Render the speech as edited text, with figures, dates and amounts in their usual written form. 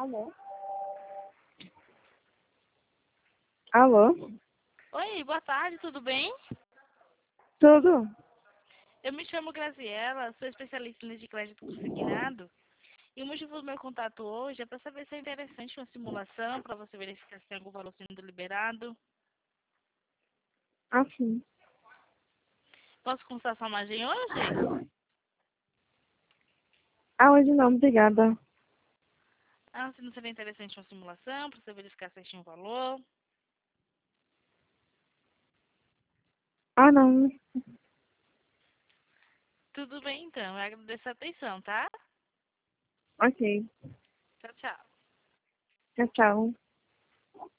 Alô? Alô? Oi, boa tarde, tudo bem? Tudo? Eu me chamo Graziela, sou especialista em linha de crédito consignado. E o motivo do meu contato hoje é para saber se é interessante uma simulação, para você verificar se tem algum valor sendo liberado. Assim. Posso consultar sua margem hoje? Ah, hoje não, obrigada. Ah, se não seria interessante uma simulação, para você verificar certinho o valor. Ah, não. Tudo bem, então. Eu agradeço a atenção, tá? Ok. Tchau, tchau. Tchau, tchau.